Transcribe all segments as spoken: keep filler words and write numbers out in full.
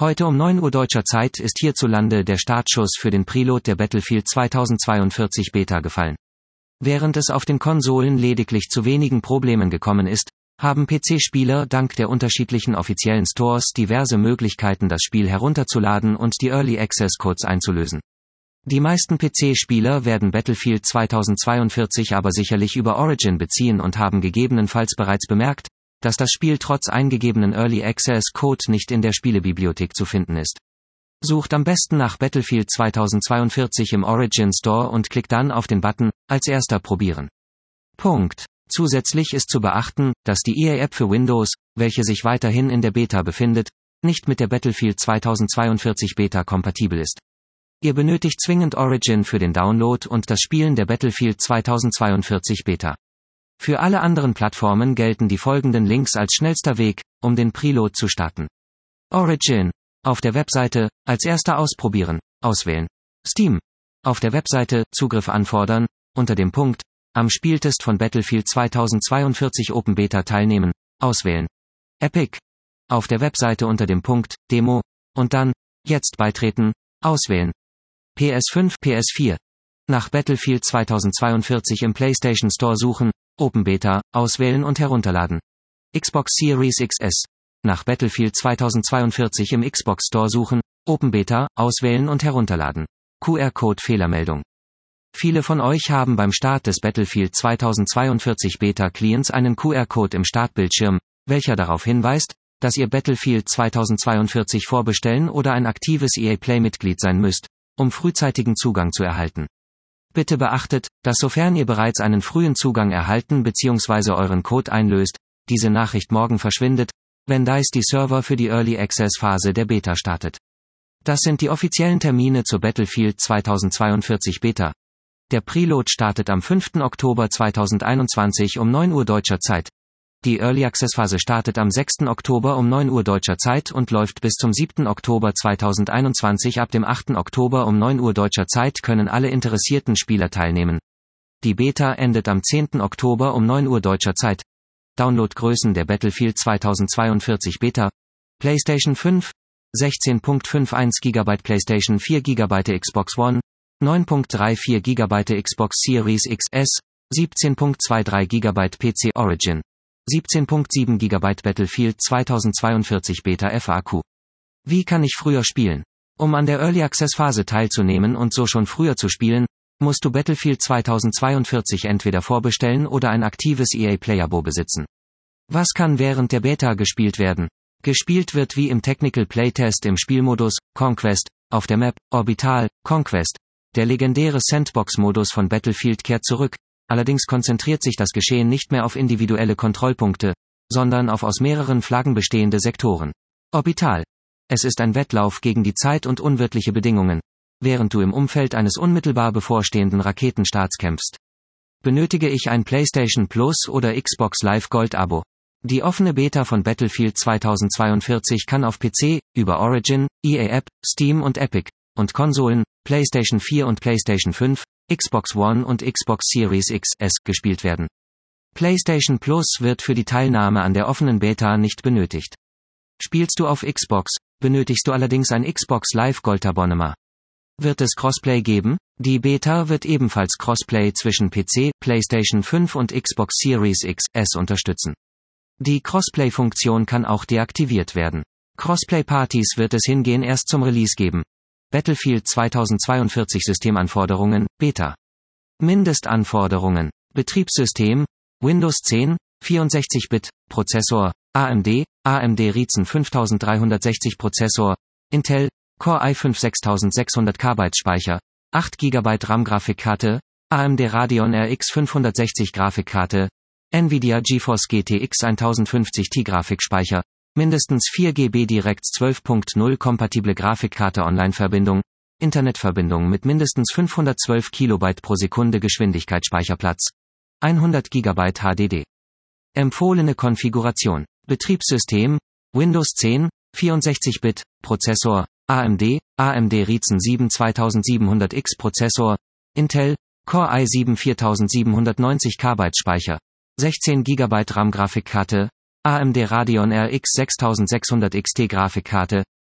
Heute um neun Uhr deutscher Zeit ist hierzulande der Startschuss für den Preload der Battlefield zweitausendzweiundvierzig Beta gefallen. Während es auf den Konsolen lediglich zu wenigen Problemen gekommen ist, haben P C-Spieler dank der unterschiedlichen offiziellen Stores diverse Möglichkeiten, das Spiel herunterzuladen und die Early Access Codes einzulösen. Die meisten P C-Spieler werden Battlefield zweitausendzweiundvierzig aber sicherlich über Origin beziehen und haben gegebenenfalls bereits bemerkt, dass das Spiel trotz eingegebenen Early Access Code nicht in der Spielebibliothek zu finden ist. Sucht am besten nach Battlefield zweitausendzweiundvierzig im Origin Store und klickt dann auf den Button „Als erster probieren“. Punkt. Zusätzlich ist zu beachten, dass die E A-App für Windows, welche sich weiterhin in der Beta befindet, nicht mit der Battlefield zweitausendzweiundvierzig Beta kompatibel ist. Ihr benötigt zwingend Origin für den Download und das Spielen der Battlefield zweitausendzweiundvierzig Beta. Für alle anderen Plattformen gelten die folgenden Links als schnellster Weg, um den Preload zu starten. Origin. Auf der Webseite, als erster ausprobieren, auswählen. Steam. Auf der Webseite, Zugriff anfordern, unter dem Punkt, am Spieltest von Battlefield zweitausendzweiundvierzig Open Beta teilnehmen, auswählen. Epic. Auf der Webseite unter dem Punkt, Demo, und dann, jetzt beitreten, auswählen. P S fünf, P S vier. Nach Battlefield zweitausendzweiundvierzig im PlayStation Store suchen, Open Beta, auswählen und herunterladen. Xbox Series X S. Nach Battlefield zweitausendzweiundvierzig im Xbox Store suchen, Open Beta, auswählen und herunterladen. Q R-Code Fehlermeldung. Viele von euch haben beim Start des Battlefield zweitausendzweiundvierzig Beta Clients einen Q R-Code im Startbildschirm, welcher darauf hinweist, dass ihr Battlefield zweitausendzweiundvierzig vorbestellen oder ein aktives E A Play Mitglied sein müsst, um frühzeitigen Zugang zu erhalten. Bitte beachtet, dass sofern ihr bereits einen frühen Zugang erhalten bzw. euren Code einlöst, diese Nachricht morgen verschwindet, wenn D I C E die Server für die Early Access Phase der Beta startet. Das sind die offiziellen Termine zur Battlefield zweitausendzweiundvierzig Beta. Der Preload startet am fünften Oktober zweitausendeinundzwanzig um neun Uhr deutscher Zeit. Die Early Access Phase startet am sechsten Oktober um neun Uhr deutscher Zeit und läuft bis zum siebten Oktober zweitausendeinundzwanzig. Ab dem achten Oktober um neun Uhr deutscher Zeit können alle interessierten Spieler teilnehmen. Die Beta endet am zehnten Oktober um neun Uhr deutscher Zeit. Downloadgrößen der Battlefield zweitausendzweiundvierzig Beta. PlayStation fünf, sechzehn Komma einundfünfzig Gigabyte PlayStation vier Gigabyte Xbox One, neun Komma vierunddreißig Gigabyte Xbox Series X S, siebzehn Komma dreiundzwanzig Gigabyte P C Origin, siebzehn Komma sieben Gigabyte Battlefield zweitausendzweiundvierzig Beta F A Q. Wie kann ich früher spielen? Um an der Early Access Phase teilzunehmen und so schon früher zu spielen, musst du Battlefield zweitausendzweiundvierzig entweder vorbestellen oder ein aktives E A Play-Abo besitzen. Was kann während der Beta gespielt werden? Gespielt wird wie im Technical Playtest im Spielmodus, Conquest, auf der Map, Orbital, Conquest. Der legendäre Sandbox-Modus von Battlefield kehrt zurück, allerdings konzentriert sich das Geschehen nicht mehr auf individuelle Kontrollpunkte, sondern auf aus mehreren Flaggen bestehende Sektoren. Orbital. Es ist ein Wettlauf gegen die Zeit und unwirtliche Bedingungen, während du im Umfeld eines unmittelbar bevorstehenden Raketenstarts kämpfst. Benötige ich ein PlayStation Plus oder Xbox Live Gold Abo? Die offene Beta von Battlefield zweitausendzweiundvierzig kann auf P C, über Origin, E A App, Steam und Epic, und Konsolen, PlayStation vier und PlayStation fünf, Xbox One und Xbox Series X S gespielt werden. PlayStation Plus wird für die Teilnahme an der offenen Beta nicht benötigt. Spielst du auf Xbox, benötigst du allerdings ein Xbox Live Gold Abonnement. Wird es Crossplay geben? Die Beta wird ebenfalls Crossplay zwischen P C, PlayStation fünf und Xbox Series X S unterstützen. Die Crossplay-Funktion kann auch deaktiviert werden. Crossplay-Partys wird es hingehen erst zum Release geben. Battlefield zweitausendzweiundvierzig Systemanforderungen, Beta. Mindestanforderungen. Betriebssystem, Windows zehn, vierundsechzig Bit, Prozessor, A M D, A M D Ryzen fünftausenddreihundertsechzig Prozessor, Intel, Core i fünf sechstausendsechshundert Kilobyte Speicher, acht Gigabyte RAM Grafikkarte, A M D Radeon R X fünfhundertsechzig Grafikkarte, Nvidia GeForce G T X tausendfünfzig Ti Grafikspeicher, mindestens vier Gigabyte DirectX zwölf Punkt null kompatible Grafikkarte Online-Verbindung, Internetverbindung mit mindestens fünfhundertzwölf Kilobyte pro Sekunde Geschwindigkeitsspeicherplatz, hundert Gigabyte H D D. Empfohlene Konfiguration. Betriebssystem, Windows zehn, vierundsechzig Bit, Prozessor, A M D, A M D Ryzen sieben zweitausendsiebenhundert X Prozessor, Intel, Core i sieben viertausendsiebenhundertneunzig Kilobyte Speicher, sechzehn Gigabyte RAM Grafikkarte, A M D Radeon R X sechstausendsechshundert X T Grafikkarte,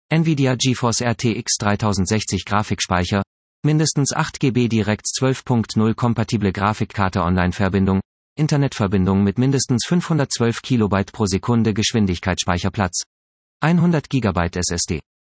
Nvidia GeForce R T X dreitausendsechzig Grafikspeicher, mindestens acht Gigabyte DirectX zwölf Punkt null kompatible Grafikkarte Online-Verbindung, Internetverbindung mit mindestens fünfhundertzwölf Kilobyte pro Sekunde Geschwindigkeit Speicherplatz, hundert Gigabyte S S D.